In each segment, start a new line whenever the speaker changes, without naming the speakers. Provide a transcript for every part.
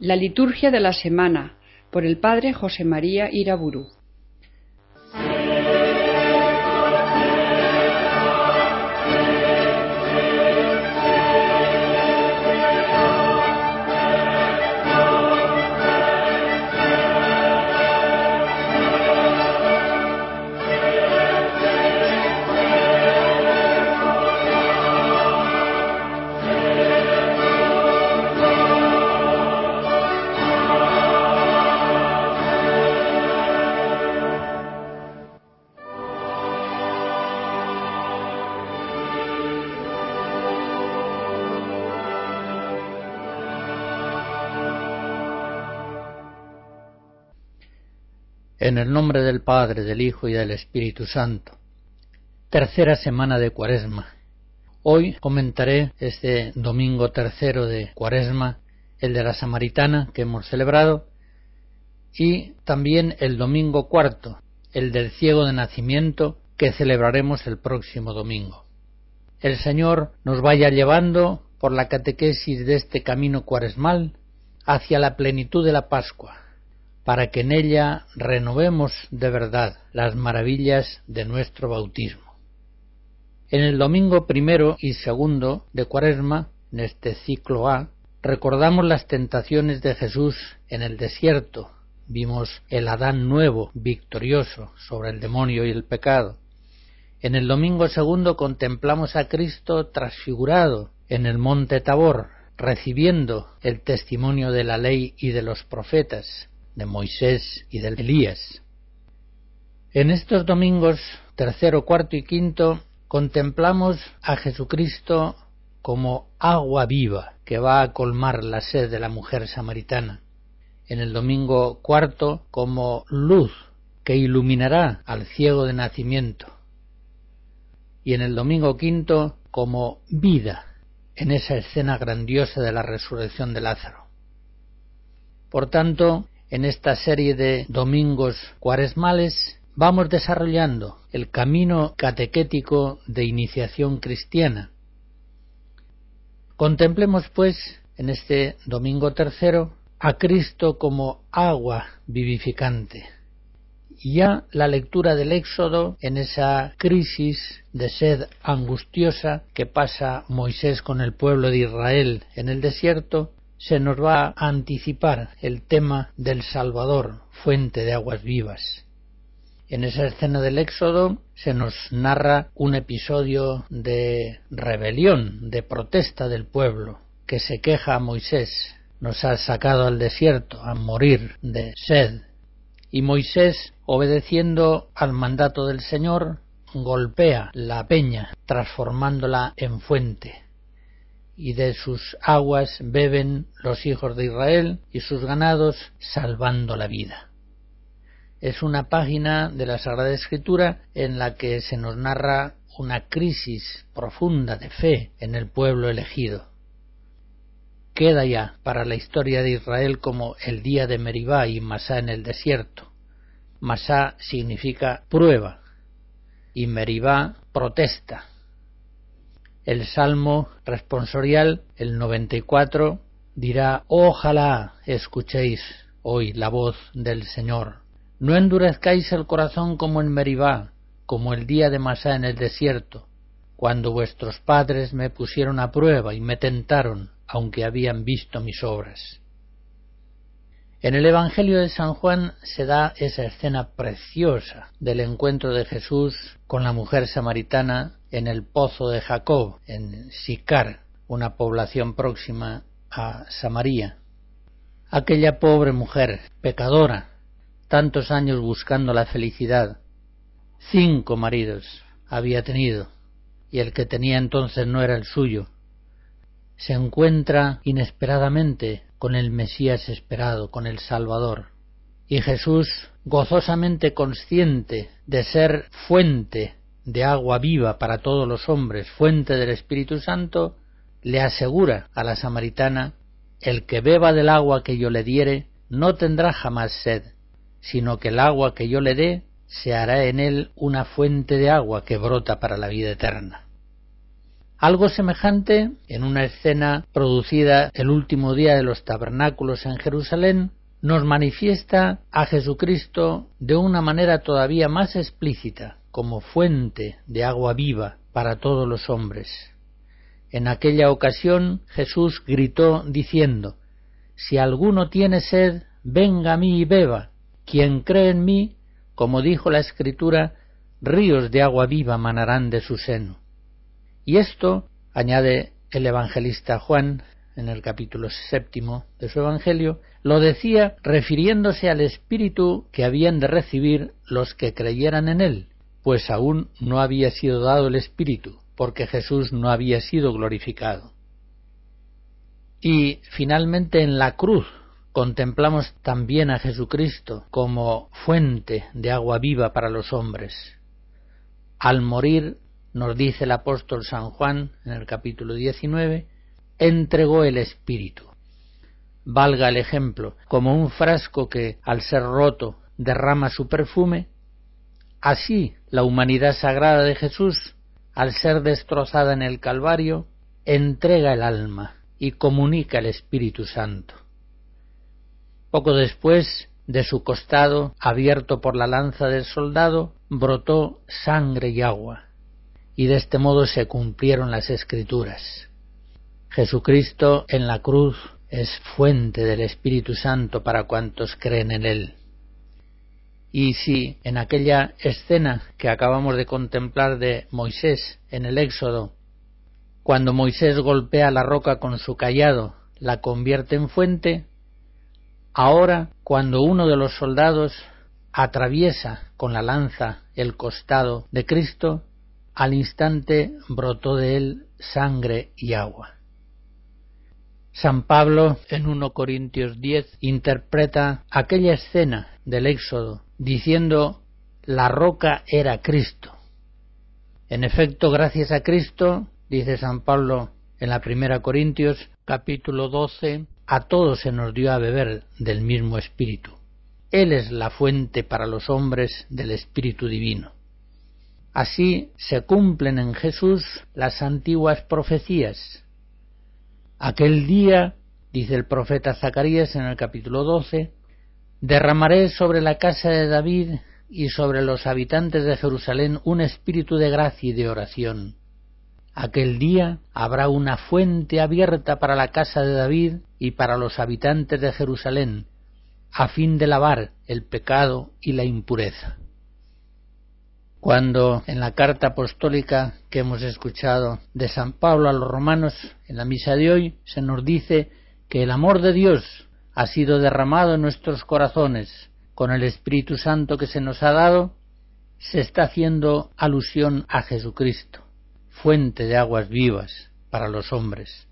La liturgia de la semana, por el Padre José María Iraburu.
En el nombre del Padre, del Hijo y del Espíritu Santo. Tercera semana de Cuaresma. Hoy comentaré este domingo tercero de Cuaresma, el de la Samaritana que hemos celebrado, y también el domingo cuarto, el del ciego de nacimiento, que celebraremos el próximo domingo. El Señor nos vaya llevando por la catequesis de este camino cuaresmal hacia la plenitud de la Pascua, para que en ella renovemos de verdad las maravillas de nuestro bautismo. En el domingo primero y segundo de Cuaresma, en este ciclo A, recordamos las tentaciones de Jesús en el desierto. Vimos el Adán nuevo, victorioso sobre el demonio y el pecado. En el domingo segundo contemplamos a Cristo transfigurado en el monte Tabor, recibiendo el testimonio de la ley y de los profetas, de Moisés y de Elías. En estos domingos tercero, cuarto y quinto contemplamos a Jesucristo como agua viva que va a colmar la sed de la mujer samaritana. En el domingo cuarto como luz que iluminará al ciego de nacimiento. Y en el domingo quinto como vida en esa escena grandiosa de la resurrección de Lázaro. Por tanto, en esta serie de domingos cuaresmales vamos desarrollando el camino catequético de iniciación cristiana. Contemplemos, pues, en este domingo tercero, a Cristo como agua vivificante. Y ya la lectura del Éxodo en esa crisis de sed angustiosa que pasa Moisés con el pueblo de Israel en el desierto, se nos va a anticipar el tema del Salvador, fuente de aguas vivas. En esa escena del Éxodo se nos narra un episodio de rebelión, de protesta del pueblo, que se queja a Moisés. Nos ha sacado al desierto a morir de sed. Y Moisés, obedeciendo al mandato del Señor, golpea la peña, transformándola en fuente. Y de sus aguas beben los hijos de Israel y sus ganados, salvando la vida. Es una página de la Sagrada Escritura en la que se nos narra una crisis profunda de fe en el pueblo elegido. Queda ya para la historia de Israel como el día de Meribá y Masá en el desierto. Masá significa prueba y Meribá protesta. El Salmo responsorial, el 94, dirá: ojalá escuchéis hoy la voz del Señor. No endurezcáis el corazón como en Meribá, como el día de Masá en el desierto, cuando vuestros padres me pusieron a prueba y me tentaron, aunque habían visto mis obras. En el Evangelio de San Juan se da esa escena preciosa del encuentro de Jesús con la mujer samaritana en el pozo de Jacob, en Sicar, una población próxima a Samaria. Aquella pobre mujer, pecadora, tantos años buscando la felicidad, 5 maridos había tenido, y el que tenía entonces no era el suyo, se encuentra inesperadamente con el Mesías esperado, con el Salvador. Y Jesús, gozosamente consciente de ser fuente de agua viva para todos los hombres, fuente del Espíritu Santo, le asegura a la samaritana: el que beba del agua que yo le diere no tendrá jamás sed, sino que el agua que yo le dé se hará en él una fuente de agua que brota para la vida eterna. Algo semejante, en una escena producida el último día de los tabernáculos en Jerusalén, nos manifiesta a Jesucristo de una manera todavía más explícita, como fuente de agua viva para todos los hombres. En aquella ocasión Jesús gritó diciendo: «Si alguno tiene sed, venga a mí y beba. Quien cree en mí, como dijo la Escritura, ríos de agua viva manarán de su seno». Y esto, añade el evangelista Juan, en el capítulo 7 de su Evangelio, lo decía refiriéndose al Espíritu que habían de recibir los que creyeran en él, pues aún no había sido dado el Espíritu, porque Jesús no había sido glorificado. Y finalmente en la cruz contemplamos también a Jesucristo como fuente de agua viva para los hombres. Al morir, nos dice el apóstol San Juan en el capítulo 19, entregó el Espíritu. Valga el ejemplo, como un frasco que, al ser roto, derrama su perfume, así la humanidad sagrada de Jesús, al ser destrozada en el Calvario, entrega el alma y comunica el Espíritu Santo. Poco después, de su costado, abierto por la lanza del soldado, brotó sangre y agua, y de este modo se cumplieron las Escrituras. Jesucristo en la cruz es fuente del Espíritu Santo para cuantos creen en él. Y si en aquella escena que acabamos de contemplar de Moisés en el Éxodo, cuando Moisés golpea la roca con su cayado, la convierte en fuente, ahora cuando uno de los soldados atraviesa con la lanza el costado de Cristo, al instante brotó de él sangre y agua. San Pablo, en 1 Corintios 10, interpreta aquella escena del Éxodo diciendo: la roca era Cristo. En efecto, gracias a Cristo, dice San Pablo en la 1 Corintios capítulo 12, a todos se nos dio a beber del mismo Espíritu. Él es la fuente para los hombres del Espíritu Divino. Así se cumplen en Jesús las antiguas profecías. Aquel día, dice el profeta Zacarías en el capítulo 12, derramaré sobre la casa de David y sobre los habitantes de Jerusalén un espíritu de gracia y de oración. Aquel día habrá una fuente abierta para la casa de David y para los habitantes de Jerusalén, a fin de lavar el pecado y la impureza. Cuando en la carta apostólica que hemos escuchado de San Pablo a los romanos, en la misa de hoy, se nos dice que el amor de Dios ha sido derramado en nuestros corazones con el Espíritu Santo que se nos ha dado, se está haciendo alusión a Jesucristo, fuente de aguas vivas para los hombres.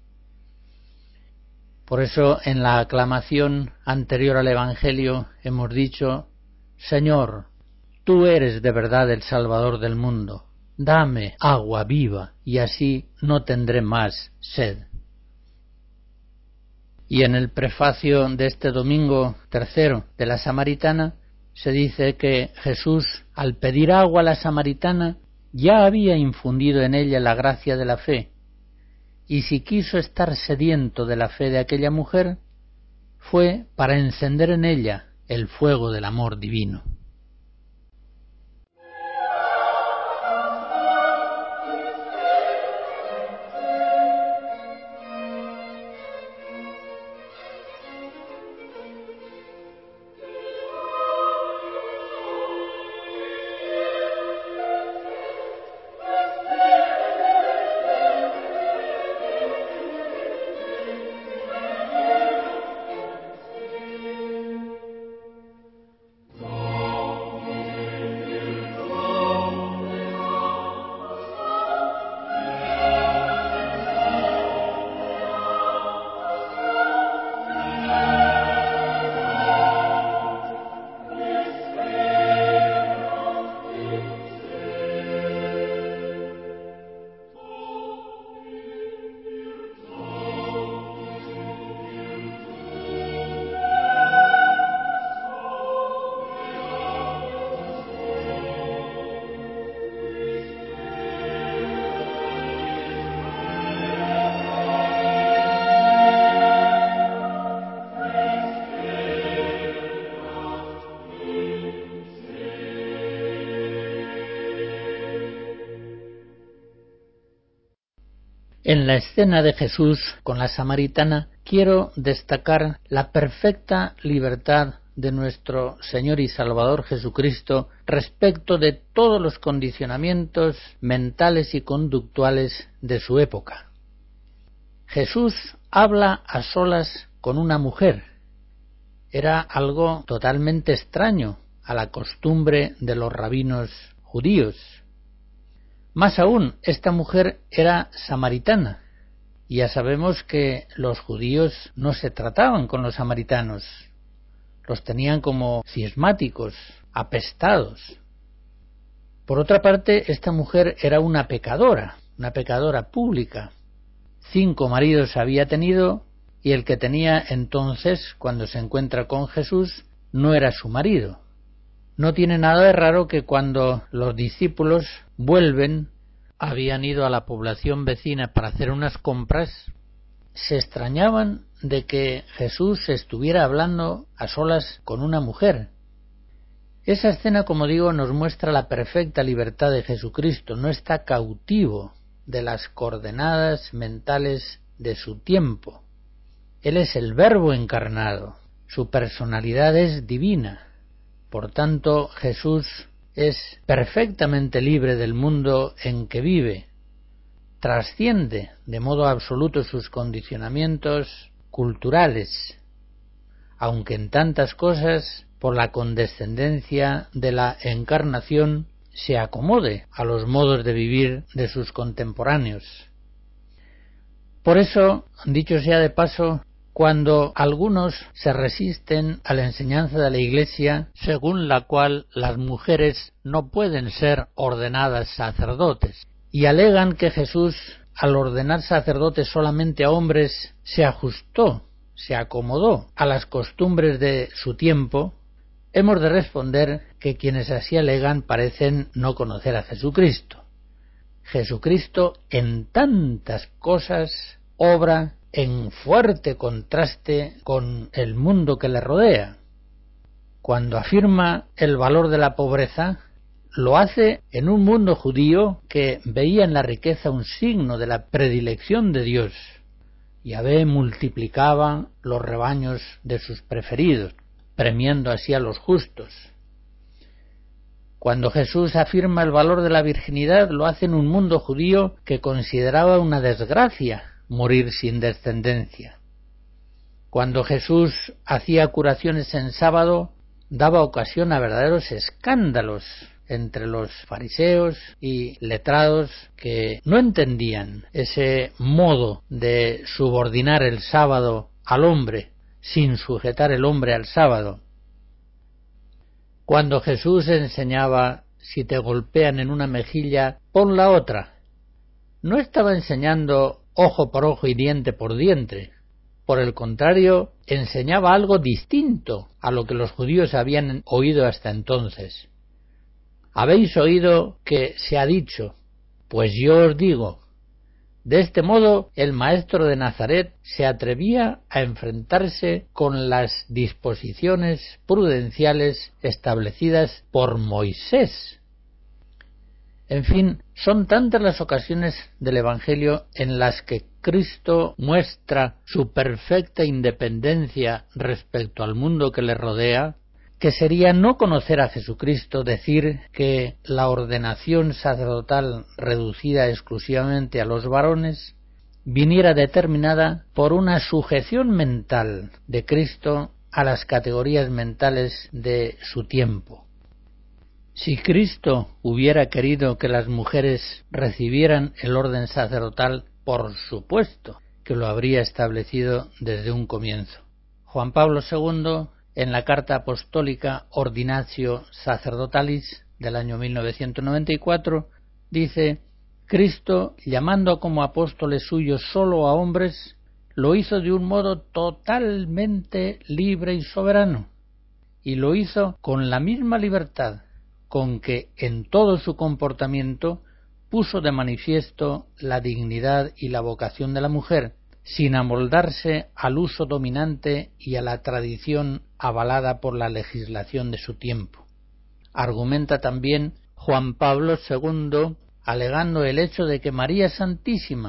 Por eso en la aclamación anterior al Evangelio hemos dicho: Señor, tú eres de verdad el Salvador del mundo, dame agua viva y así no tendré más sed. Y en el prefacio de este domingo tercero de la Samaritana se dice que Jesús, al pedir agua a la Samaritana, ya había infundido en ella la gracia de la fe, y si quiso estar sediento de la fe de aquella mujer, fue para encender en ella el fuego del amor divino. En la escena de Jesús con la samaritana quiero destacar la perfecta libertad de nuestro Señor y Salvador Jesucristo respecto de todos los condicionamientos mentales y conductuales de su época. Jesús habla a solas con una mujer. Era algo totalmente extraño a la costumbre de los rabinos judíos. Más aún, esta mujer era samaritana. Y ya sabemos que los judíos no se trataban con los samaritanos. Los tenían como cismáticos, apestados. Por otra parte, esta mujer era una pecadora pública. 5 maridos había tenido y el que tenía entonces, cuando se encuentra con Jesús, no era su marido. No tiene nada de raro que cuando los discípulos vuelven, habían ido a la población vecina para hacer unas compras, se extrañaban de que Jesús estuviera hablando a solas con una mujer. Esa escena, como digo, nos muestra la perfecta libertad de Jesucristo. No está cautivo de las coordenadas mentales de su tiempo. Él es el Verbo encarnado. Su personalidad es divina. Por tanto, Jesús es perfectamente libre del mundo en que vive. Trasciende de modo absoluto sus condicionamientos culturales, aunque en tantas cosas, por la condescendencia de la encarnación, se acomode a los modos de vivir de sus contemporáneos. Por eso, dicho sea de paso, cuando algunos se resisten a la enseñanza de la Iglesia, según la cual las mujeres no pueden ser ordenadas sacerdotes, y alegan que Jesús, al ordenar sacerdotes solamente a hombres, se ajustó, se acomodó a las costumbres de su tiempo, hemos de responder que quienes así alegan parecen no conocer a Jesucristo. Jesucristo en tantas cosas obra en fuerte contraste con el mundo que le rodea. Cuando afirma el valor de la pobreza, lo hace en un mundo judío que veía en la riqueza un signo de la predilección de Dios. Yahvé multiplicaba los rebaños de sus preferidos, premiando así a los justos. Cuando Jesús afirma el valor de la virginidad, lo hace en un mundo judío que consideraba una desgracia morir sin descendencia. Cuando Jesús hacía curaciones en sábado, daba ocasión a verdaderos escándalos entre los fariseos y letrados que no entendían ese modo de subordinar el sábado al hombre sin sujetar el hombre al sábado. Cuando Jesús enseñaba: si te golpean en una mejilla, pon la otra, no estaba enseñando ojo por ojo y diente por diente. Por el contrario, enseñaba algo distinto a lo que los judíos habían oído hasta entonces. Habéis oído que se ha dicho, pues yo os digo. De este modo, el maestro de Nazaret se atrevía a enfrentarse con las disposiciones prudenciales establecidas por Moisés. En fin, son tantas las ocasiones del Evangelio en las que Cristo muestra su perfecta independencia respecto al mundo que le rodea, que sería no conocer a Jesucristo decir que la ordenación sacerdotal reducida exclusivamente a los varones viniera determinada por una sujeción mental de Cristo a las categorías mentales de su tiempo. Si Cristo hubiera querido que las mujeres recibieran el orden sacerdotal, por supuesto que lo habría establecido desde un comienzo. Juan Pablo II, en la carta apostólica Ordinatio Sacerdotalis del año 1994, dice: Cristo, llamando como apóstoles suyos solo a hombres, lo hizo de un modo totalmente libre y soberano, y lo hizo con la misma libertad con que en todo su comportamiento puso de manifiesto la dignidad y la vocación de la mujer, sin amoldarse al uso dominante y a la tradición avalada por la legislación de su tiempo. Argumenta también Juan Pablo II, alegando el hecho de que María Santísima,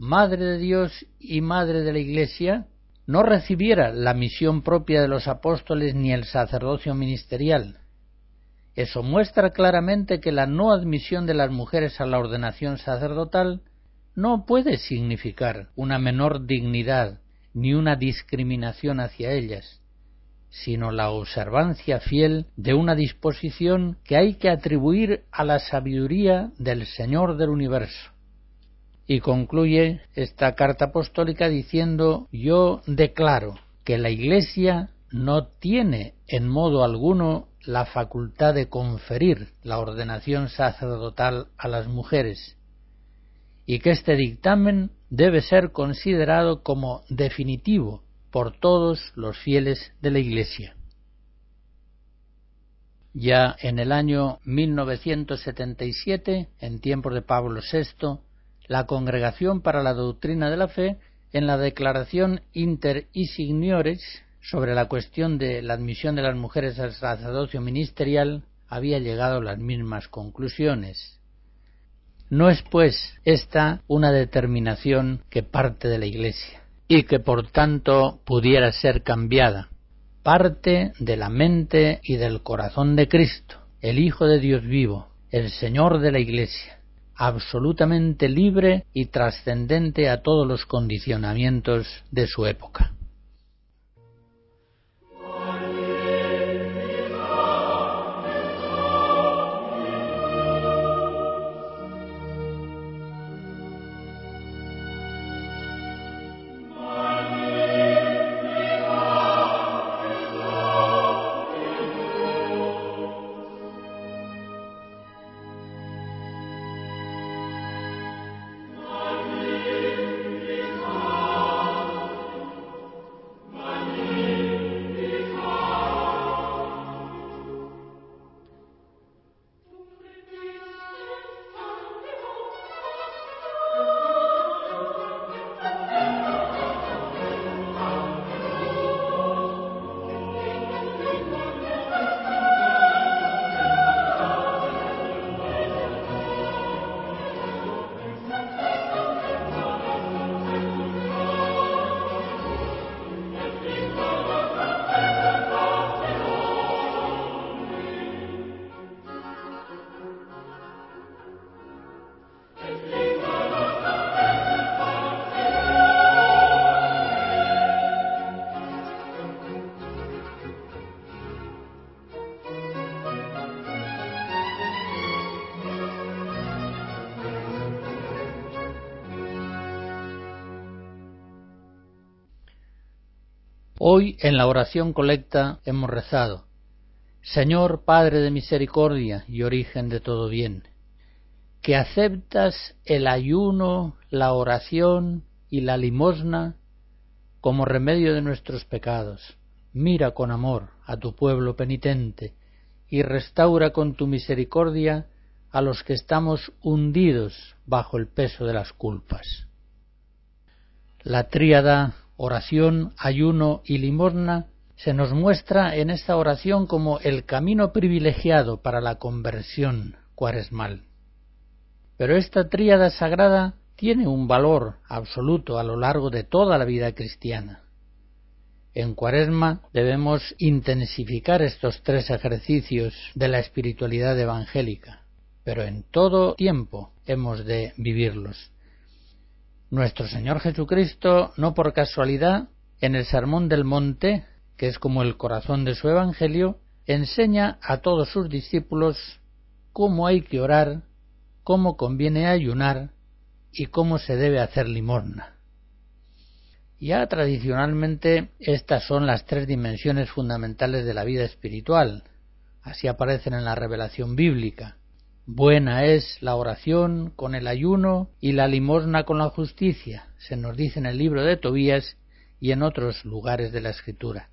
Madre de Dios y Madre de la Iglesia, no recibiera la misión propia de los apóstoles ni el sacerdocio ministerial. Eso muestra claramente que la no admisión de las mujeres a la ordenación sacerdotal no puede significar una menor dignidad ni una discriminación hacia ellas, sino la observancia fiel de una disposición que hay que atribuir a la sabiduría del Señor del universo. Y concluye esta carta apostólica diciendo: yo declaro que la Iglesia no tiene en modo alguno la facultad de conferir la ordenación sacerdotal a las mujeres, y que este dictamen debe ser considerado como definitivo por todos los fieles de la Iglesia. Ya en el año 1977, en tiempos de Pablo VI, la Congregación para la Doctrina de la Fe, en la declaración Inter Insignores sobre la cuestión de la admisión de las mujeres al sacerdocio ministerial, había llegado a las mismas conclusiones. No es, pues, esta una determinación que parte de la Iglesia y que, por tanto, pudiera ser cambiada. Parte de la mente y del corazón de Cristo, el Hijo de Dios vivo, el Señor de la Iglesia, absolutamente libre y trascendente a todos los condicionamientos de su época. Hoy en la oración colecta hemos rezado: Señor Padre de misericordia y origen de todo bien, que aceptas el ayuno, la oración y la limosna como remedio de nuestros pecados, mira con amor a tu pueblo penitente y restaura con tu misericordia a los que estamos hundidos bajo el peso de las culpas. La tríada oración, ayuno y limosna se nos muestra en esta oración como el camino privilegiado para la conversión cuaresmal. Pero esta tríada sagrada tiene un valor absoluto a lo largo de toda la vida cristiana. En Cuaresma debemos intensificar estos tres ejercicios de la espiritualidad evangélica, pero en todo tiempo hemos de vivirlos. Nuestro Señor Jesucristo, no por casualidad, en el Sermón del Monte, que es como el corazón de su Evangelio, enseña a todos sus discípulos cómo hay que orar, cómo conviene ayunar y cómo se debe hacer limosna. Ya tradicionalmente estas son las tres dimensiones fundamentales de la vida espiritual. Así aparecen en la revelación bíblica. Buena es la oración con el ayuno y la limosna con la justicia, se nos dice en el libro de Tobías y en otros lugares de la Escritura.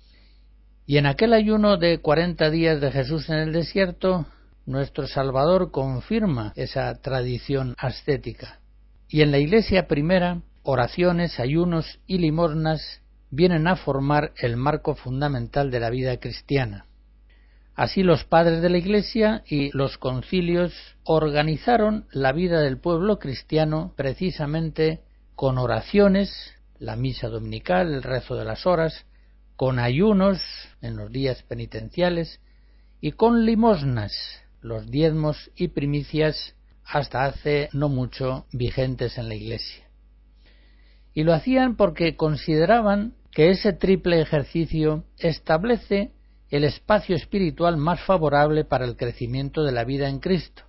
Y en aquel ayuno de 40 días de Jesús en el desierto, nuestro Salvador confirma esa tradición ascética. Y en la Iglesia primera, oraciones, ayunos y limosnas vienen a formar el marco fundamental de la vida cristiana. Así los padres de la Iglesia y los concilios organizaron la vida del pueblo cristiano precisamente con oraciones, la misa dominical, el rezo de las horas, con ayunos en los días penitenciales y con limosnas, los diezmos y primicias hasta hace no mucho vigentes en la Iglesia. Y lo hacían porque consideraban que ese triple ejercicio establece el espacio espiritual más favorable para el crecimiento de la vida en Cristo.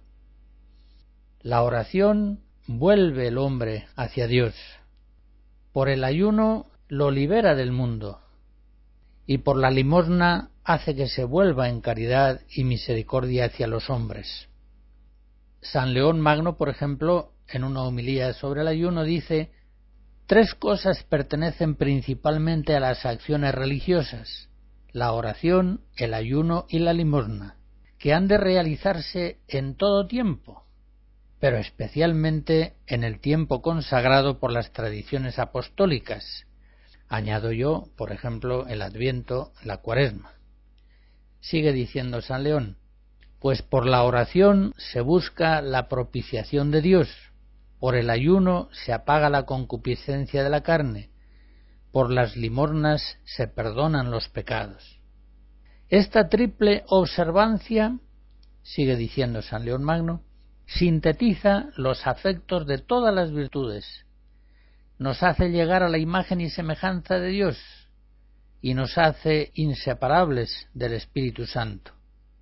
La oración vuelve el hombre hacia Dios. Por el ayuno lo libera del mundo. Y por la limosna hace que se vuelva en caridad y misericordia hacia los hombres. San León Magno, por ejemplo, en una homilía sobre el ayuno dice: 3 cosas pertenecen principalmente a las acciones religiosas: la oración, el ayuno y la limosna, que han de realizarse en todo tiempo, pero especialmente en el tiempo consagrado por las tradiciones apostólicas. Añado yo, por ejemplo, el Adviento, la Cuaresma. Sigue diciendo San León: pues por la oración se busca la propiciación de Dios, por el ayuno se apaga la concupiscencia de la carne, por las limosnas se perdonan los pecados. Esta triple observancia, sigue diciendo San León Magno, sintetiza los afectos de todas las virtudes, nos hace llegar a la imagen y semejanza de Dios y nos hace inseparables del Espíritu Santo.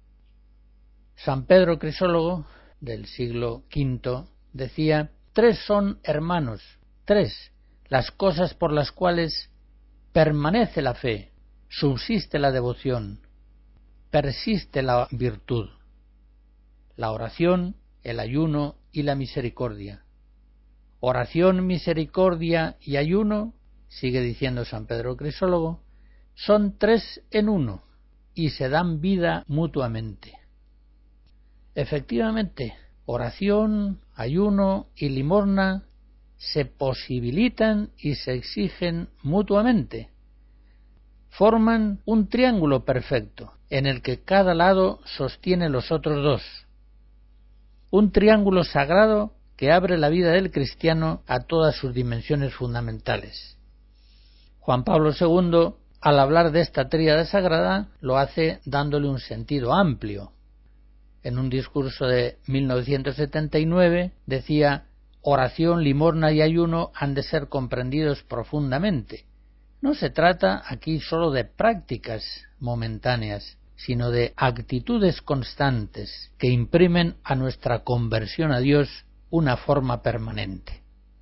San Pedro Crisólogo, del siglo V, decía: 3 son, hermanos, 3 las cosas por las cuales permanece la fe, subsiste la devoción, persiste la virtud: la oración, el ayuno y la misericordia. Oración, misericordia y ayuno, sigue diciendo San Pedro Crisólogo, son 3 en uno y se dan vida mutuamente. Efectivamente, oración, ayuno y limosna se posibilitan y se exigen mutuamente. Forman un triángulo perfecto en el que cada lado sostiene los otros 2. Un triángulo sagrado que abre la vida del cristiano a todas sus dimensiones fundamentales. Juan Pablo II, al hablar de esta tríada sagrada, lo hace dándole un sentido amplio. En un discurso de 1979 decía: oración, limosna y ayuno han de ser comprendidos profundamente. No se trata aquí sólo de prácticas momentáneas, sino de actitudes constantes que imprimen a nuestra conversión a Dios una forma permanente.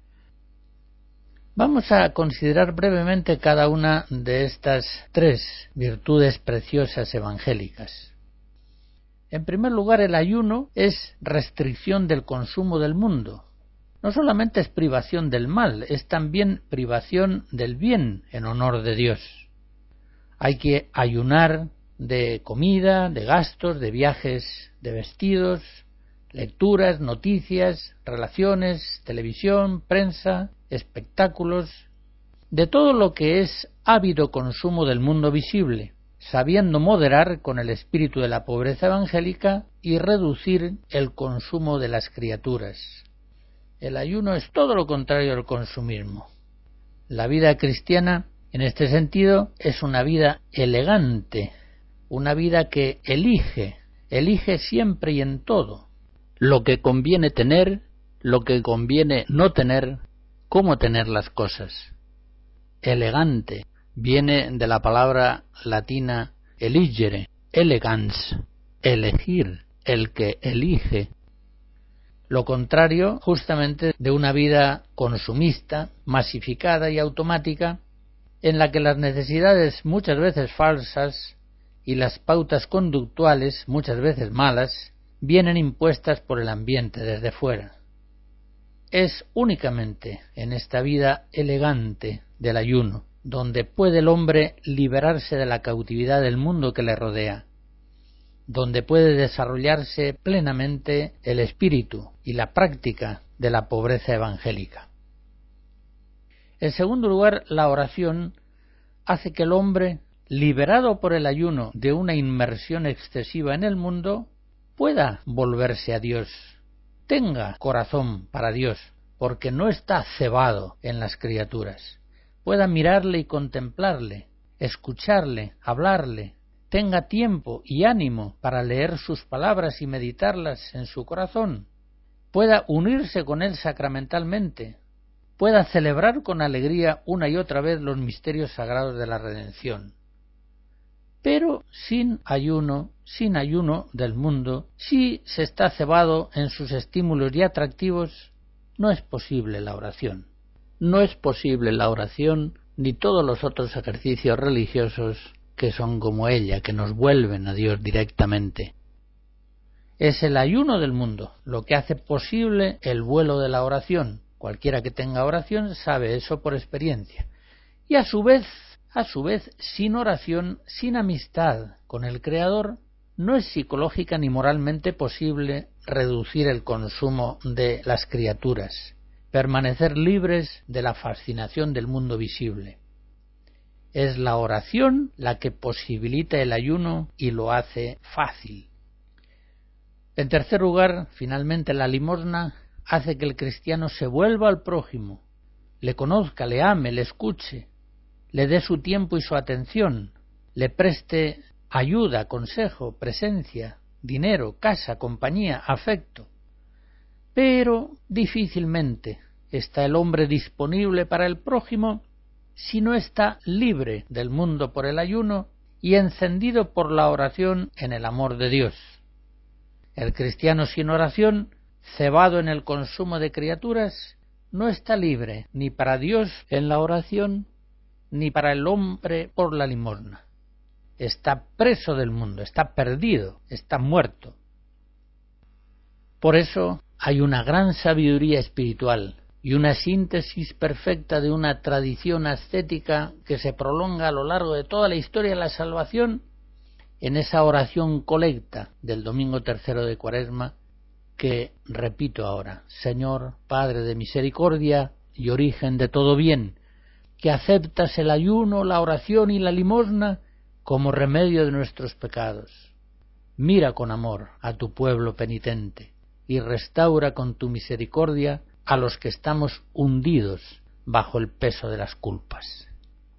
Vamos a considerar brevemente cada una de estas 3 virtudes preciosas evangélicas. En primer lugar, el ayuno es restricción del consumo del mundo. No solamente es privación del mal, es también privación del bien en honor de Dios. Hay que ayunar de comida, de gastos, de viajes, de vestidos, lecturas, noticias, relaciones, televisión, prensa, espectáculos, de todo lo que es ávido consumo del mundo visible, sabiendo moderar con el espíritu de la pobreza evangélica y reducir el consumo de las criaturas. El ayuno es todo lo contrario al consumismo. La vida cristiana, en este sentido, es una vida elegante, una vida que elige siempre y en todo lo que conviene tener, lo que conviene no tener, cómo tener las cosas. Elegante viene de la palabra latina eligere, elegans, elegir, el que elige. Lo contrario, justamente, de una vida consumista, masificada y automática, en la que las necesidades muchas veces falsas y las pautas conductuales muchas veces malas vienen impuestas por el ambiente desde fuera. Es únicamente en esta vida elegante del ayuno donde puede el hombre liberarse de la cautividad del mundo que le rodea, donde puede desarrollarse plenamente el espíritu y la práctica de la pobreza evangélica. En segundo lugar, la oración hace que el hombre, liberado por el ayuno de una inmersión excesiva en el mundo, pueda volverse a Dios, tenga corazón para Dios, porque no está cebado en las criaturas, pueda mirarle y contemplarle, escucharle, hablarle, tenga tiempo y ánimo para leer sus palabras y meditarlas en su corazón, pueda unirse con él sacramentalmente, pueda celebrar con alegría una y otra vez los misterios sagrados de la redención. Pero sin ayuno del mundo, si se está cebado en sus estímulos y atractivos, no es posible la oración. No es posible la oración ni todos los otros ejercicios religiosos que son como ella, que nos vuelven a Dios directamente. Es el ayuno del mundo lo que hace posible el vuelo de la oración. Cualquiera que tenga oración sabe eso por experiencia. Y a su vez, sin oración, sin amistad con el Creador, no es psicológica ni moralmente posible reducir el consumo de las criaturas, permanecer libres de la fascinación del mundo visible. Es la oración la que posibilita el ayuno y lo hace fácil. En tercer lugar, finalmente, la limosna hace que el cristiano se vuelva al prójimo, le conozca, le ame, le escuche, le dé su tiempo y su atención, le preste ayuda, consejo, presencia, dinero, casa, compañía, afecto. Pero difícilmente está el hombre disponible para el prójimo si no está libre del mundo por el ayuno y encendido por la oración en el amor de Dios. El cristiano sin oración, cebado en el consumo de criaturas, no está libre ni para Dios en la oración, ni para el hombre por la limosna. Está preso del mundo, está perdido, está muerto. Por eso hay una gran sabiduría espiritual y una síntesis perfecta de una tradición ascética que se prolonga a lo largo de toda la historia de la salvación en esa oración colecta del domingo tercero de Cuaresma que repito ahora: Señor, Padre de misericordia y origen de todo bien, que aceptas el ayuno, la oración y la limosna como remedio de nuestros pecados. Mira con amor a tu pueblo penitente y restaura con tu misericordia a los que estamos hundidos bajo el peso de las culpas.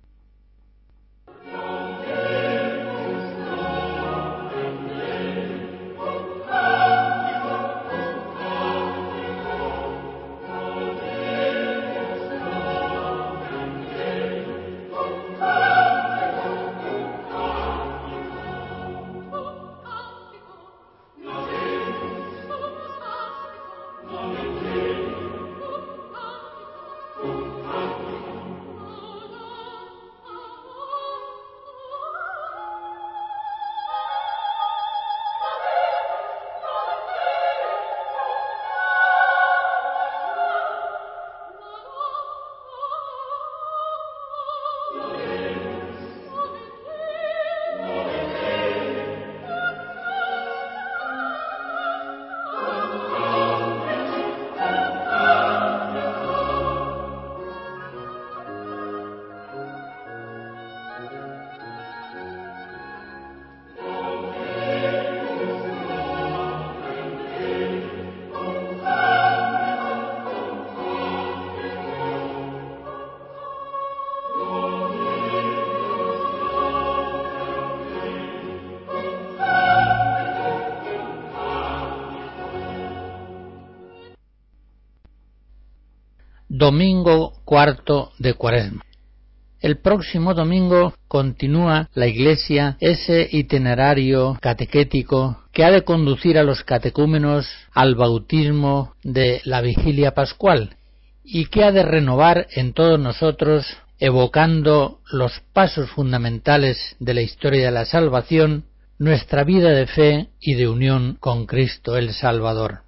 Domingo cuarto de Cuaresma. El próximo domingo continúa la Iglesia ese itinerario catequético que ha de conducir a los catecúmenos al bautismo de la Vigilia Pascual y que ha de renovar en todos nosotros, evocando los pasos fundamentales de la historia de la salvación, nuestra vida de fe y de unión con Cristo el Salvador.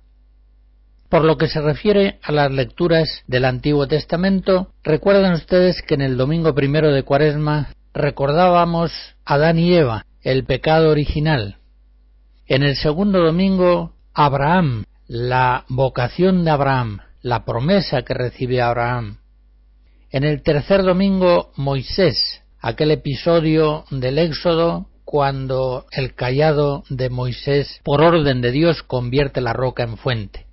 Por lo que se refiere a las lecturas del Antiguo Testamento, recuerdan ustedes que en el domingo primero de Cuaresma recordábamos a Adán y Eva, el pecado original. En el segundo domingo, Abraham, la vocación de Abraham, la promesa que recibe Abraham. En el tercer domingo, Moisés, aquel episodio del Éxodo cuando el cayado de Moisés, por orden de Dios, convierte la roca en fuente.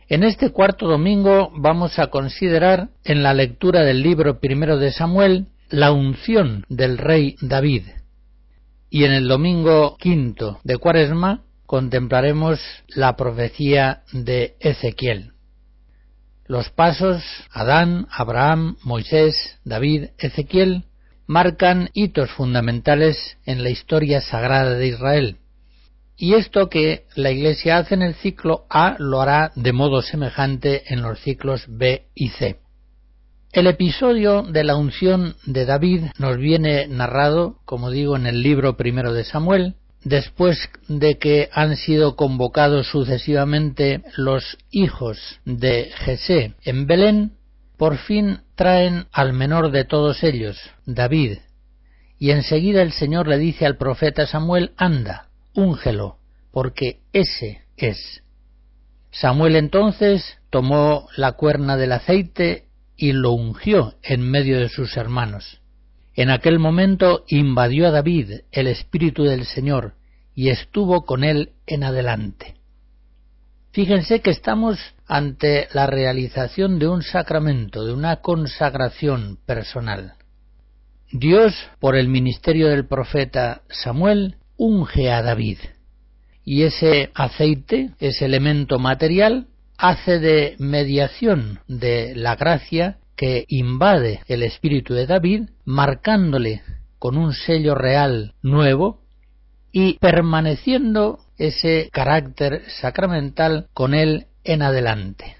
En este cuarto domingo vamos a considerar en la lectura del libro primero de Samuel la unción del rey David. Y en el domingo quinto de Cuaresma contemplaremos la profecía de Ezequiel. Los pasos Adán, Abraham, Moisés, David, Ezequiel marcan hitos fundamentales en la historia sagrada de Israel. Y esto que la Iglesia hace en el ciclo A lo hará de modo semejante en los ciclos B y C. El episodio de la unción de David nos viene narrado, como digo, en el libro primero de Samuel, después de que han sido convocados sucesivamente los hijos de Jesé en Belén. Por fin traen al menor de todos ellos, David, y enseguida el Señor le dice al profeta Samuel: anda, úngelo, porque ese es. Samuel entonces tomó la cuerna del aceite y lo ungió en medio de sus hermanos. En aquel momento invadió a David el Espíritu del Señor y estuvo con él en adelante. Fíjense que estamos ante la realización de un sacramento, de una consagración personal. Dios, por el ministerio del profeta Samuel, unge a David. Y ese aceite, ese elemento material, hace de mediación de la gracia que invade el espíritu de David, marcándole con un sello real nuevo y permaneciendo ese carácter sacramental con él en adelante.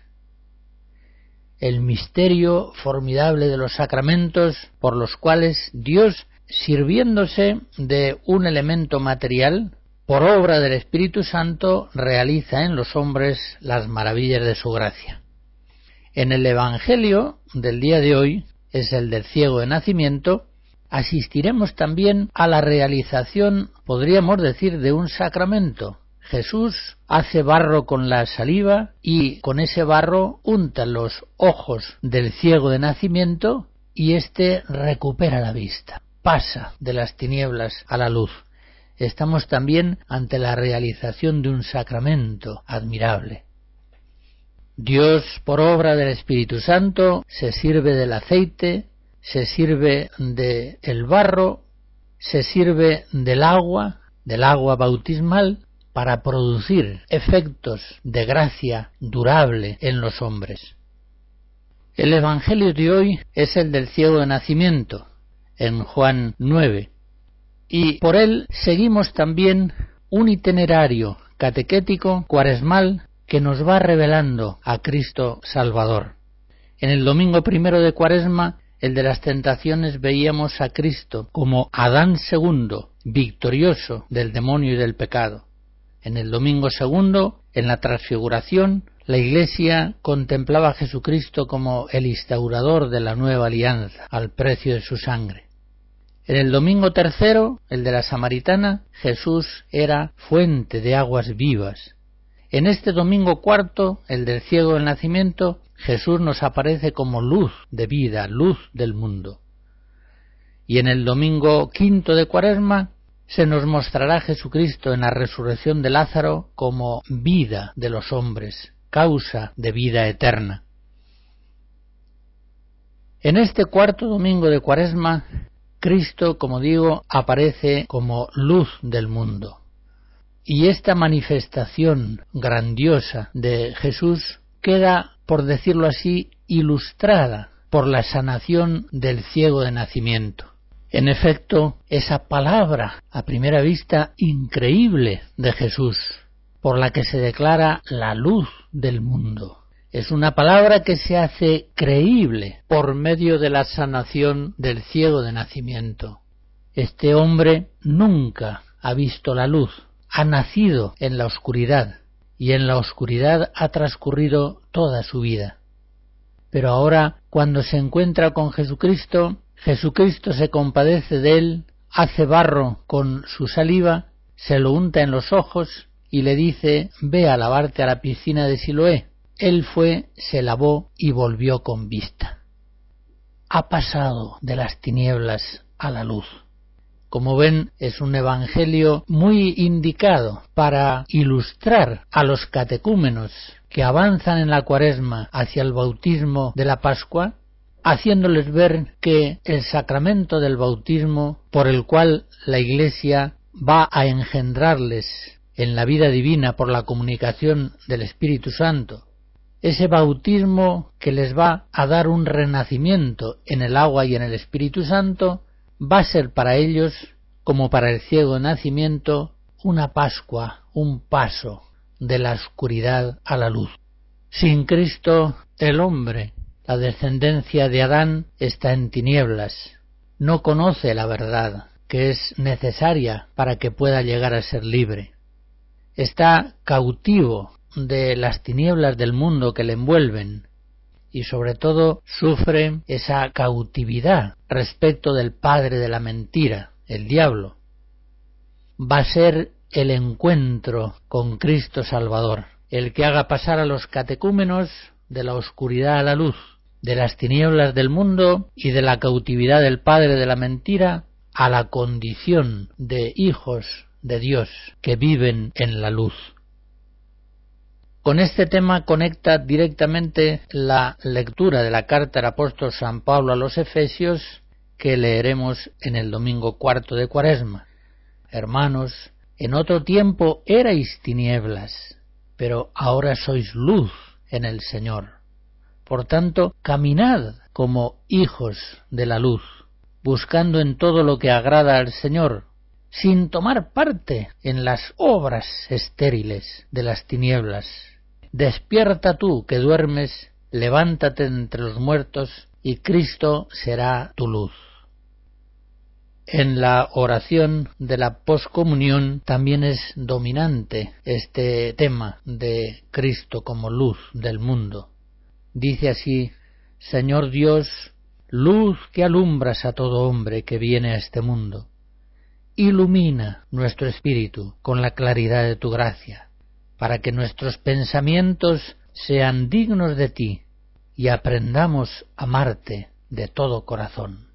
El misterio formidable de los sacramentos por los cuales Dios, sirviéndose de un elemento material, por obra del Espíritu Santo, realiza en los hombres las maravillas de su gracia. En el Evangelio del día de hoy, es el del ciego de nacimiento, asistiremos también a la realización, podríamos decir, de un sacramento. Jesús hace barro con la saliva y con ese barro unta los ojos del ciego de nacimiento y éste recupera la vista, pasa de las tinieblas a la luz. Estamos también ante la realización de un sacramento admirable. Dios, por obra del Espíritu Santo, se sirve del aceite, se sirve del barro, se sirve del agua bautismal, para producir efectos de gracia durable en los hombres. El Evangelio de hoy es el del ciego de nacimiento, en Juan 9, y por él seguimos también un itinerario catequético cuaresmal que nos va revelando a Cristo Salvador. En el domingo primero de Cuaresma, el de las tentaciones, veíamos a Cristo como Adán segundo, victorioso del demonio y del pecado. En el domingo segundo, en la transfiguración, la Iglesia contemplaba a Jesucristo como el instaurador de la nueva alianza, al precio de su sangre. En el domingo tercero, el de la Samaritana, Jesús era fuente de aguas vivas. En este domingo cuarto, el del ciego del nacimiento, Jesús nos aparece como luz de vida, luz del mundo. Y en el domingo quinto de Cuaresma, se nos mostrará Jesucristo en la resurrección de Lázaro como vida de los hombres, causa de vida eterna. En este cuarto domingo de Cuaresma, Cristo, como digo, aparece como luz del mundo. Y esta manifestación grandiosa de Jesús queda, por decirlo así, ilustrada por la sanación del ciego de nacimiento. En efecto, esa palabra, a primera vista increíble, de Jesús, por la que se declara la luz del mundo, es una palabra que se hace creíble por medio de la sanación del ciego de nacimiento. Este hombre nunca ha visto la luz, ha nacido en la oscuridad, y en la oscuridad ha transcurrido toda su vida. Pero ahora, cuando se encuentra con Jesucristo, Jesucristo se compadece de él, hace barro con su saliva, se lo unta en los ojos y le dice: ve a lavarte a la piscina de Siloé. Él fue, se lavó y volvió con vista. Ha pasado de las tinieblas a la luz. Como ven, es un evangelio muy indicado para ilustrar a los catecúmenos que avanzan en la Cuaresma hacia el bautismo de la Pascua, haciéndoles ver que el sacramento del bautismo, por el cual la Iglesia va a engendrarles en la vida divina por la comunicación del Espíritu Santo, ese bautismo que les va a dar un renacimiento en el agua y en el Espíritu Santo, va a ser para ellos, como para el ciego de nacimiento, una Pascua, un paso de la oscuridad a la luz. Sin Cristo, el hombre, la descendencia de Adán, está en tinieblas, no conoce la verdad, que es necesaria para que pueda llegar a ser libre. Está cautivo de las tinieblas del mundo que le envuelven y sobre todo sufre esa cautividad respecto del padre de la mentira, el diablo. Va a ser el encuentro con Cristo Salvador, el que haga pasar a los catecúmenos de la oscuridad a la luz, de las tinieblas del mundo y de la cautividad del padre de la mentira a la condición de hijos de Dios que viven en la luz. Con este tema conecta directamente la lectura de la carta del apóstol San Pablo a los Efesios que leeremos en el domingo cuarto de Cuaresma. Hermanos, en otro tiempo erais tinieblas, pero ahora sois luz en el Señor. Por tanto, caminad como hijos de la luz, buscando en todo lo que agrada al Señor, sin tomar parte en las obras estériles de las tinieblas. Despierta tú que duermes, levántate entre los muertos, y Cristo será tu luz. En la oración de la poscomunión también es dominante este tema de Cristo como luz del mundo. Dice así: Señor Dios, luz que alumbras a todo hombre que viene a este mundo, ilumina nuestro espíritu con la claridad de tu gracia, para que nuestros pensamientos sean dignos de ti y aprendamos a amarte de todo corazón.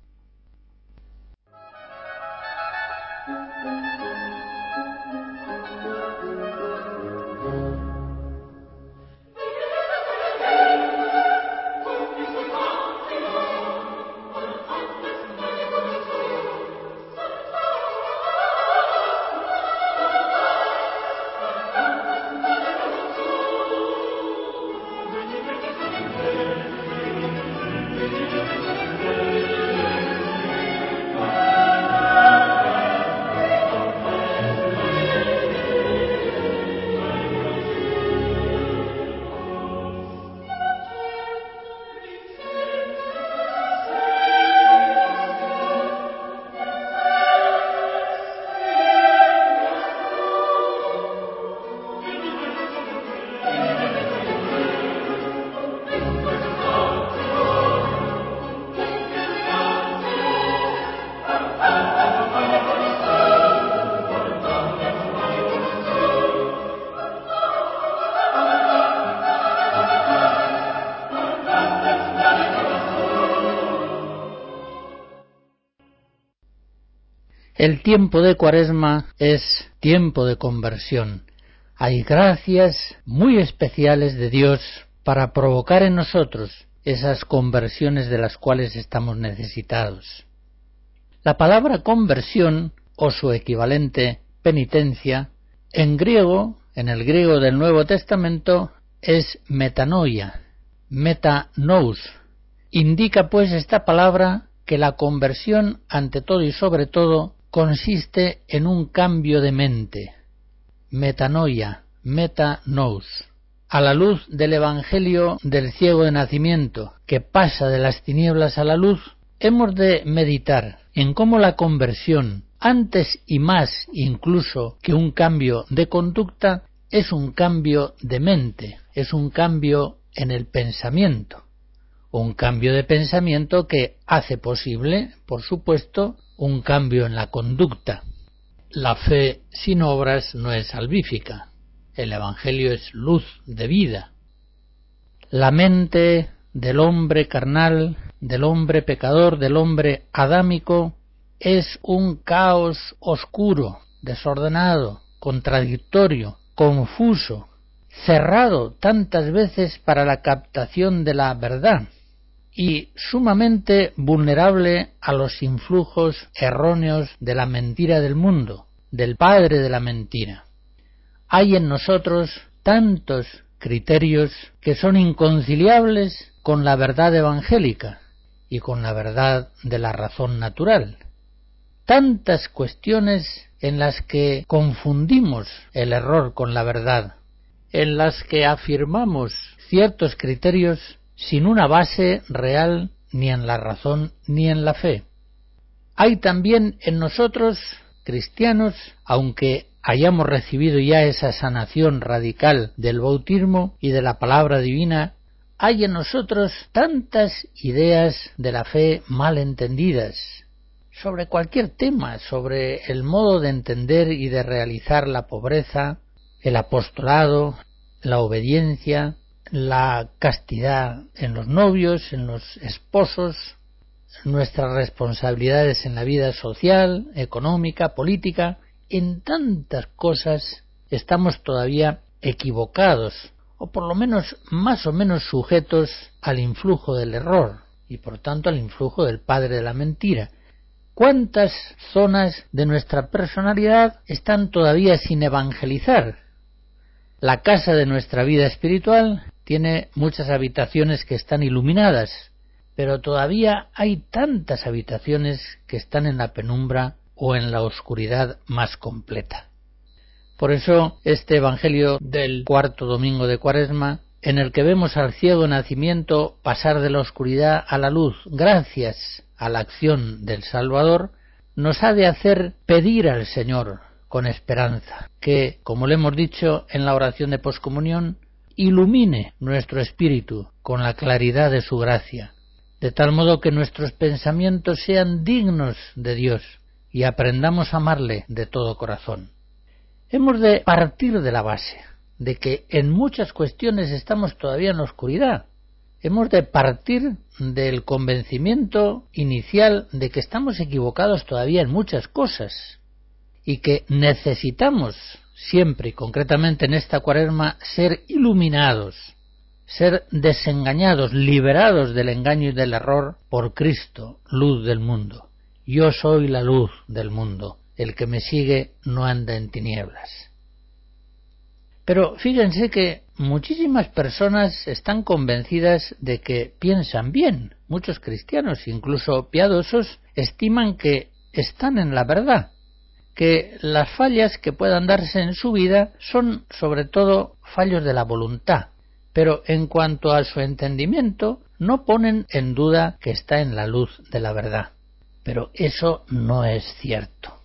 El tiempo de Cuaresma es tiempo de conversión. Hay gracias muy especiales de Dios para provocar en nosotros esas conversiones de las cuales estamos necesitados. La palabra conversión, o su equivalente penitencia, en griego, en el griego del Nuevo Testamento, es metanoia, metanous. Indica pues esta palabra que la conversión, ante todo y sobre todo, consiste en un cambio de mente, metanoia, metanous. A la luz del Evangelio del ciego de nacimiento, que pasa de las tinieblas a la luz, hemos de meditar en cómo la conversión, antes y más incluso que un cambio de conducta, es un cambio de mente, es un cambio en el pensamiento. Un cambio de pensamiento que hace posible, por supuesto, un cambio en la conducta. La fe sin obras no es salvífica. El Evangelio es luz de vida. La mente del hombre carnal, del hombre pecador, del hombre adámico, es un caos oscuro, desordenado, contradictorio, confuso, cerrado tantas veces para la captación de la verdad y sumamente vulnerable a los influjos erróneos de la mentira del mundo, del padre de la mentira. Hay en nosotros tantos criterios que son inconciliables con la verdad evangélica y con la verdad de la razón natural. Tantas cuestiones en las que confundimos el error con la verdad, en las que afirmamos ciertos criterios sin una base real ni en la razón ni en la fe. Hay también en nosotros, cristianos, aunque hayamos recibido ya esa sanación radical del bautismo y de la palabra divina, hay en nosotros tantas ideas de la fe mal entendidas, sobre cualquier tema, sobre el modo de entender y de realizar la pobreza, el apostolado, la obediencia, la castidad en los novios, en los esposos, nuestras responsabilidades en la vida social, económica, política. En tantas cosas estamos todavía equivocados, o por lo menos más o menos sujetos al influjo del error, y por tanto al influjo del padre de la mentira. ¿Cuántas zonas de nuestra personalidad están todavía sin evangelizar? La casa de nuestra vida espiritual tiene muchas habitaciones que están iluminadas, pero todavía hay tantas habitaciones que están en la penumbra o en la oscuridad más completa. Por eso este Evangelio del cuarto domingo de Cuaresma, en el que vemos al ciego nacimiento pasar de la oscuridad a la luz gracias a la acción del Salvador, nos ha de hacer pedir al Señor con esperanza que, como le hemos dicho en la oración de poscomunión, ilumine nuestro espíritu con la claridad de su gracia, de tal modo que nuestros pensamientos sean dignos de Dios y aprendamos a amarle de todo corazón. Hemos de partir de la base de que en muchas cuestiones estamos todavía en la oscuridad. Hemos de partir del convencimiento inicial de que estamos equivocados todavía en muchas cosas y que necesitamos siempre y concretamente en esta Cuaresma ser iluminados, ser desengañados, liberados del engaño y del error por Cristo, luz del mundo. Yo soy la luz del mundo, el que me sigue no anda en tinieblas. Pero fíjense que muchísimas personas están convencidas de que piensan bien. Muchos cristianos, incluso piadosos, estiman que están en la verdad, que las fallas que puedan darse en su vida son sobre todo fallos de la voluntad, pero en cuanto a su entendimiento no ponen en duda que está en la luz de la verdad. Pero eso no es cierto.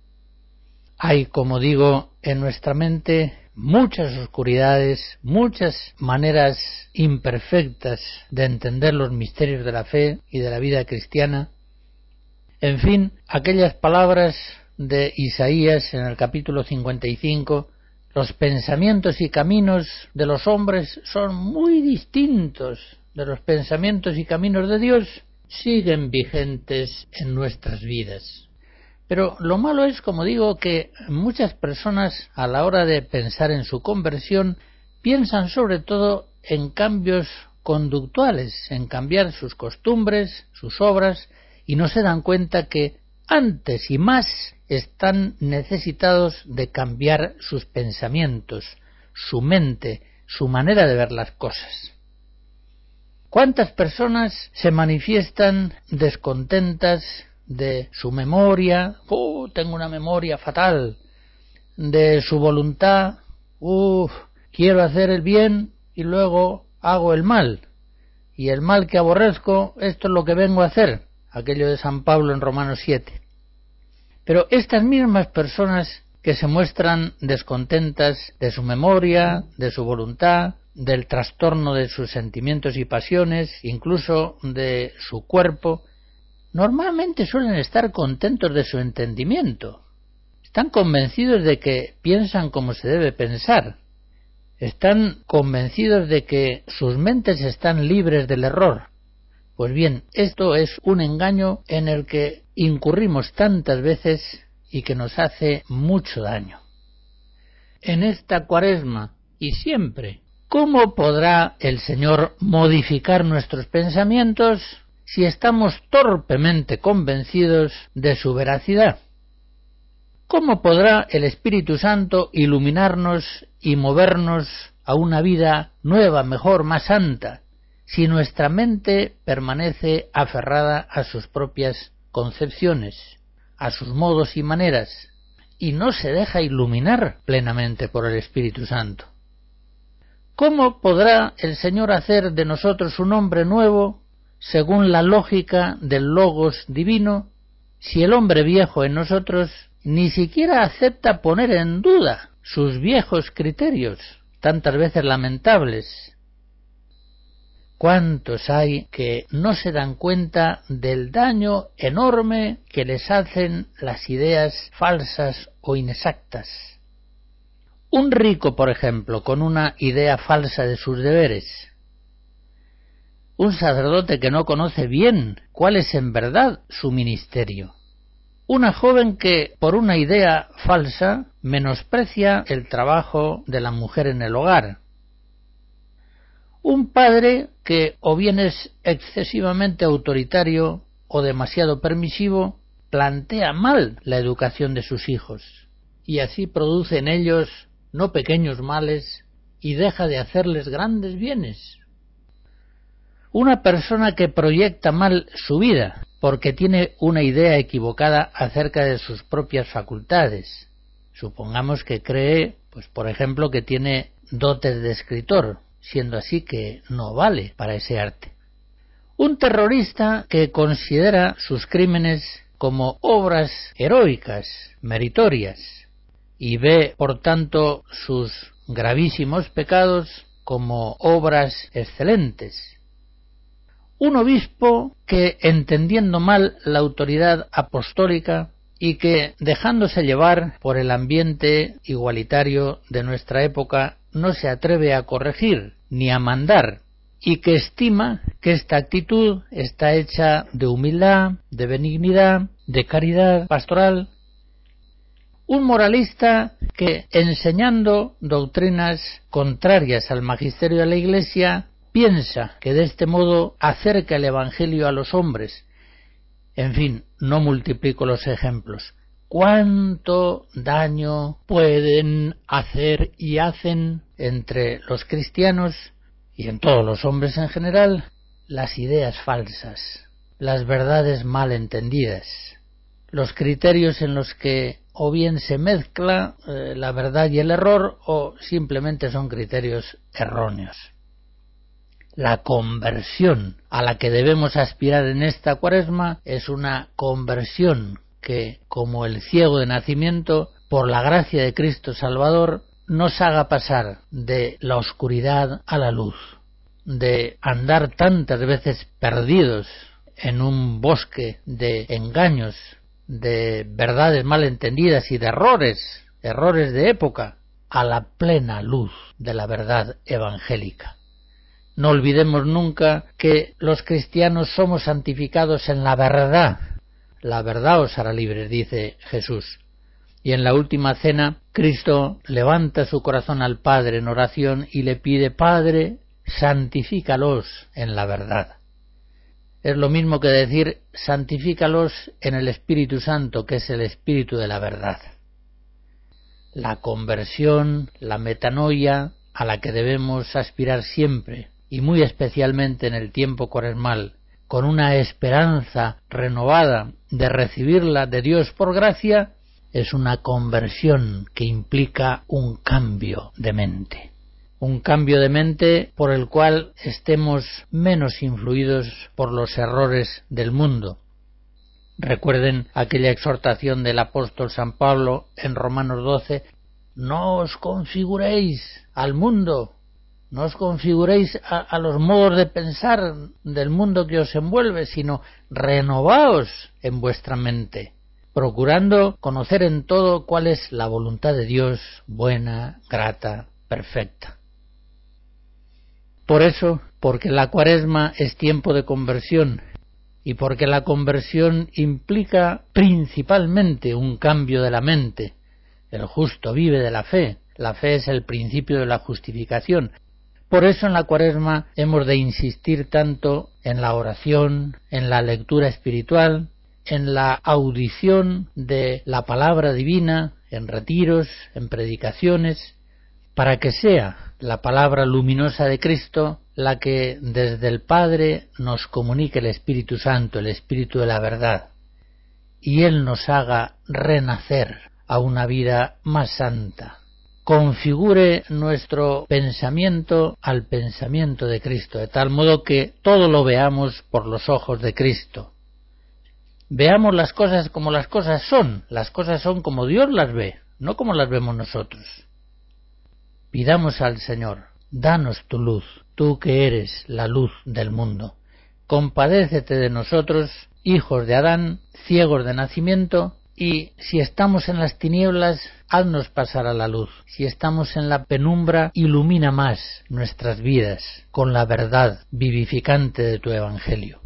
Hay, como digo, en nuestra mente muchas oscuridades, muchas maneras imperfectas de entender los misterios de la fe y de la vida cristiana. En fin, aquellas palabras de Isaías en el capítulo 55, los pensamientos y caminos de los hombres son muy distintos de los pensamientos y caminos de Dios, siguen vigentes en nuestras vidas. Pero lo malo es, como digo, que muchas personas a la hora de pensar en su conversión piensan sobre todo en cambios conductuales, en cambiar sus costumbres, sus obras, y no se dan cuenta que antes y más están necesitados de cambiar sus pensamientos, su mente, su manera de ver las cosas. ¿Cuántas personas se manifiestan descontentas de su memoria? Tengo una memoria fatal. De su voluntad, quiero hacer el bien y luego hago el mal. Y el mal que aborrezco, esto es lo que vengo a hacer. Aquello de San Pablo en Romanos 7. Pero estas mismas personas que se muestran descontentas de su memoria, de su voluntad, del trastorno de sus sentimientos y pasiones, incluso de su cuerpo, normalmente suelen estar contentos de su entendimiento. Están convencidos de que piensan como se debe pensar. Están convencidos de que sus mentes están libres del error. Pues bien, esto es un engaño en el que incurrimos tantas veces y que nos hace mucho daño. En esta Cuaresma y siempre, ¿cómo podrá el Señor modificar nuestros pensamientos si estamos torpemente convencidos de su veracidad? ¿Cómo podrá el Espíritu Santo iluminarnos y movernos a una vida nueva, mejor, más santa, si nuestra mente permanece aferrada a sus propias concepciones, a sus modos y maneras, y no se deja iluminar plenamente por el Espíritu Santo? ¿Cómo podrá el Señor hacer de nosotros un hombre nuevo según la lógica del Logos divino si el hombre viejo en nosotros ni siquiera acepta poner en duda sus viejos criterios, tantas veces lamentables? ¿Cuántos hay que no se dan cuenta del daño enorme que les hacen las ideas falsas o inexactas? Un rico, por ejemplo, con una idea falsa de sus deberes. Un sacerdote que no conoce bien cuál es en verdad su ministerio. Una joven que, por una idea falsa, menosprecia el trabajo de la mujer en el hogar. Un padre que o bien es excesivamente autoritario o demasiado permisivo, plantea mal la educación de sus hijos y así produce en ellos no pequeños males y deja de hacerles grandes bienes. Una persona que proyecta mal su vida porque tiene una idea equivocada acerca de sus propias facultades. Supongamos que cree, pues por ejemplo, que tiene dotes de escritor, siendo así que no vale para ese arte. Un terrorista que considera sus crímenes como obras heroicas, meritorias, y ve, por tanto, sus gravísimos pecados como obras excelentes. Un obispo que, entendiendo mal la autoridad apostólica y que, dejándose llevar por el ambiente igualitario de nuestra época, no se atreve a corregir ni a mandar, y que estima que esta actitud está hecha de humildad, de benignidad, de caridad pastoral. Un moralista que, enseñando doctrinas contrarias al magisterio de la Iglesia, piensa que de este modo acerca el Evangelio a los hombres. En fin, no multiplico los ejemplos. ¿Cuánto daño pueden hacer y hacen entre los cristianos y en todos los hombres en general las ideas falsas, las verdades mal entendidas, los criterios en los que o bien se mezcla la verdad y el error o simplemente son criterios erróneos? La conversión a la que debemos aspirar en esta Cuaresma es una conversión que, como el ciego de nacimiento, por la gracia de Cristo Salvador, nos haga pasar de la oscuridad a la luz, de andar tantas veces perdidos en un bosque de engaños, de verdades mal entendidas y de errores de época, a la plena luz de la verdad evangélica. No olvidemos nunca que los cristianos somos santificados en la verdad. La verdad os hará libres, dice Jesús. Y en la última cena, Cristo levanta su corazón al Padre en oración y le pide: Padre, santifícalos en la verdad. Es lo mismo que decir: santifícalos en el Espíritu Santo, que es el Espíritu de la verdad. La conversión, la metanoia, a la que debemos aspirar siempre, y muy especialmente en el tiempo cuaresmal, con una esperanza renovada de recibirla de Dios por gracia, es una conversión que implica un cambio de mente. Un cambio de mente por el cual estemos menos influidos por los errores del mundo. Recuerden aquella exhortación del apóstol San Pablo en Romanos 12: no os configuréis al mundo, no os configuréis a los modos de pensar del mundo que os envuelve, sino renovaos en vuestra mente, procurando conocer en todo cuál es la voluntad de Dios, buena, grata, perfecta. Por eso, porque la Cuaresma es tiempo de conversión y porque la conversión implica principalmente un cambio de la mente. El justo vive de la fe es el principio de la justificación. Por eso en la Cuaresma hemos de insistir tanto en la oración, en la lectura espiritual, en la audición de la palabra divina, en retiros, en predicaciones, para que sea la palabra luminosa de Cristo la que desde el Padre nos comunique el Espíritu Santo, el Espíritu de la verdad, y Él nos haga renacer a una vida más santa. Configure nuestro pensamiento al pensamiento de Cristo, de tal modo que todo lo veamos por los ojos de Cristo. Veamos las cosas como las cosas son como Dios las ve, no como las vemos nosotros. Pidamos al Señor, danos tu luz, tú que eres la luz del mundo. Compadécete de nosotros, hijos de Adán, ciegos de nacimiento, y si estamos en las tinieblas, haznos pasar a la luz. Si estamos en la penumbra, ilumina más nuestras vidas con la verdad vivificante de tu Evangelio.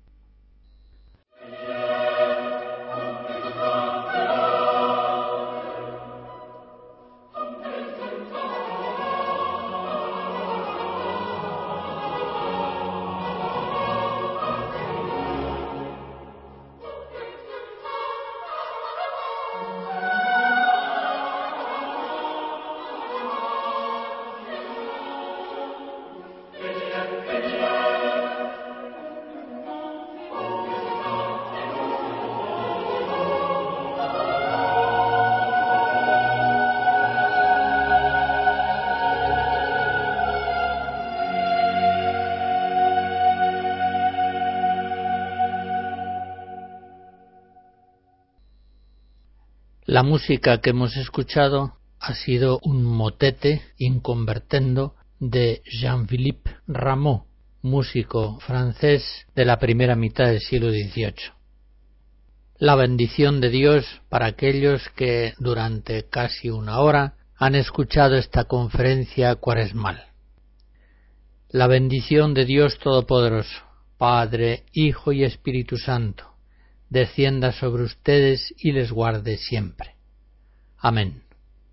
La música que hemos escuchado ha sido un motete inconvertendo de Jean-Philippe Rameau, músico francés de la primera mitad del siglo XVIII. La bendición de Dios para aquellos que durante casi una hora han escuchado esta conferencia cuaresmal. La bendición de Dios Todopoderoso, Padre, Hijo y Espíritu Santo, descienda sobre ustedes y les guarde siempre. Amén.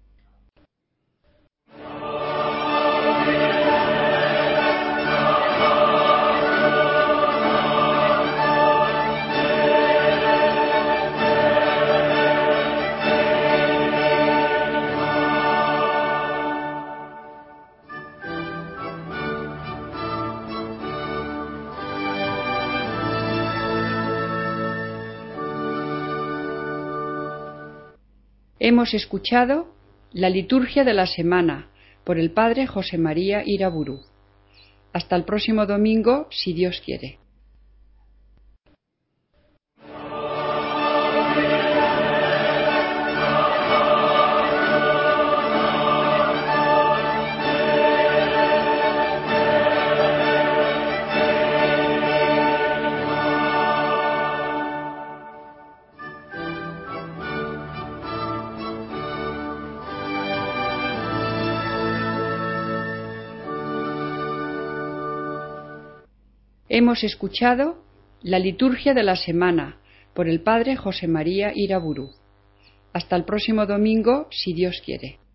Hemos escuchado la liturgia de la semana por el Padre José María Iraburu. Hasta el próximo domingo, si Dios quiere. Hemos escuchado la liturgia de la semana por el Padre José María Iraburu. Hasta el próximo domingo, si Dios quiere.